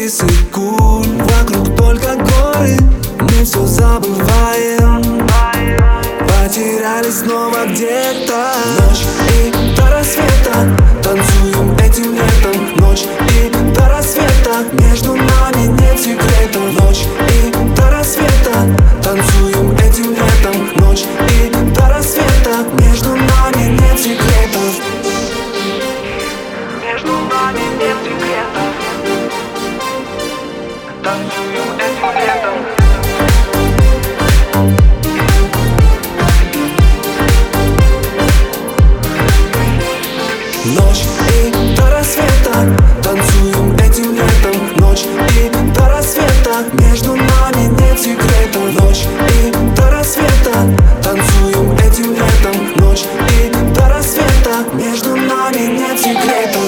секунд, вокруг только горы, мы все забываем. Потерялись снова где-то. Ночь и до рассвета танцуем этим летом. Ночь и до рассвета между нами нет секрета. Ночь и до рассвета танцуем этим летом. Ночь и до рассвета между нами нет секретов. Между нами нет секретов. Танцуем этим летом. Ночь и до рассвета танцуем этим летом. Ночь и до рассвета между нами нет секрета. Ночь и до рассвета танцуем этим летом. Ночь и до рассвета между нами нет секрета.